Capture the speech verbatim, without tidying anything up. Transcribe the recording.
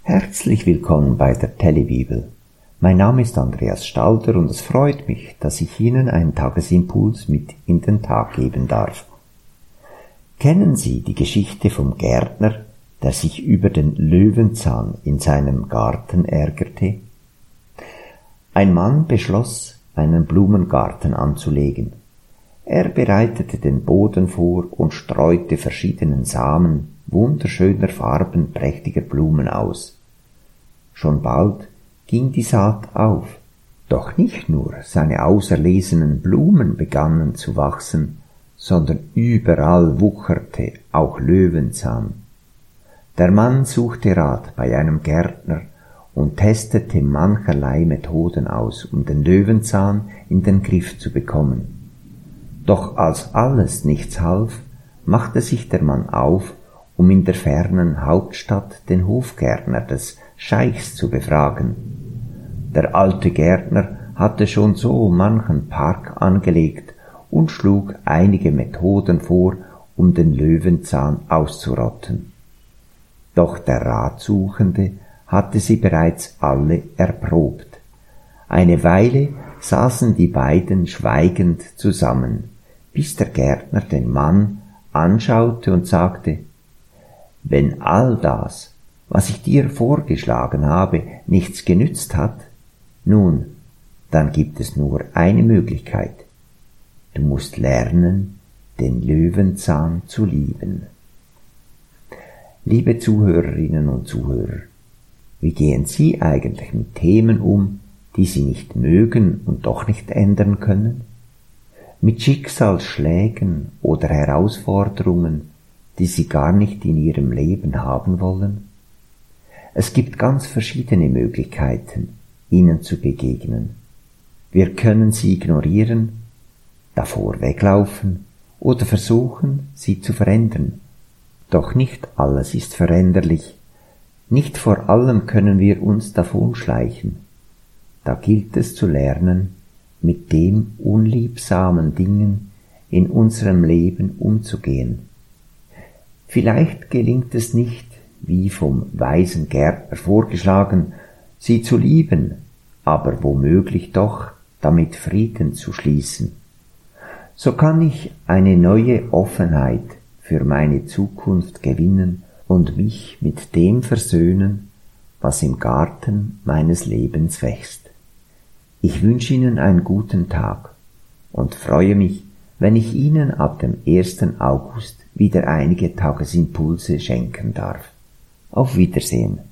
Herzlich willkommen bei der Tellebibel. Mein Name ist Andreas Stalder und es freut mich, dass ich Ihnen einen Tagesimpuls mit in den Tag geben darf. Kennen Sie die Geschichte vom Gärtner, der sich über den Löwenzahn in seinem Garten ärgerte? Ein Mann beschloss, einen Blumengarten anzulegen. Er bereitete den Boden vor und streute verschiedenen Samen wunderschöner Farben prächtiger Blumen aus. Schon bald ging die Saat auf, doch nicht nur seine auserlesenen Blumen begannen zu wachsen, sondern überall wucherte auch Löwenzahn. Der Mann suchte Rat bei einem Gärtner und testete mancherlei Methoden aus, um den Löwenzahn in den Griff zu bekommen. Doch als alles nichts half, machte sich der Mann auf, um in der fernen Hauptstadt den Hofgärtner des Scheichs zu befragen. Der alte Gärtner hatte schon so manchen Park angelegt und schlug einige Methoden vor, um den Löwenzahn auszurotten. Doch der Ratsuchende hatte sie bereits alle erprobt. Eine Weile saßen die beiden schweigend zusammen, bis der Gärtner den Mann anschaute und sagte: »Wenn all das, was ich dir vorgeschlagen habe, nichts genützt hat, nun, dann gibt es nur eine Möglichkeit. Du musst lernen, den Löwenzahn zu lieben.« Liebe Zuhörerinnen und Zuhörer, wie gehen Sie eigentlich mit Themen um, die Sie nicht mögen und doch nicht ändern können? Mit Schicksalsschlägen oder Herausforderungen, die Sie gar nicht in Ihrem Leben haben wollen? Es gibt ganz verschiedene Möglichkeiten, ihnen zu begegnen. Wir können sie ignorieren, davor weglaufen oder versuchen, sie zu verändern. Doch nicht alles ist veränderlich. Nicht vor allem können wir uns davonschleichen. Da gilt es zu lernen, mit den unliebsamen Dingen in unserem Leben umzugehen. Vielleicht gelingt es nicht, wie vom weisen Gärtner vorgeschlagen, sie zu lieben, aber womöglich doch damit Frieden zu schließen. So kann ich eine neue Offenheit für meine Zukunft gewinnen und mich mit dem versöhnen, was im Garten meines Lebens wächst. Ich wünsche Ihnen einen guten Tag und freue mich, wenn ich Ihnen ab dem ersten August wieder einige Tagesimpulse schenken darf. Auf Wiedersehen.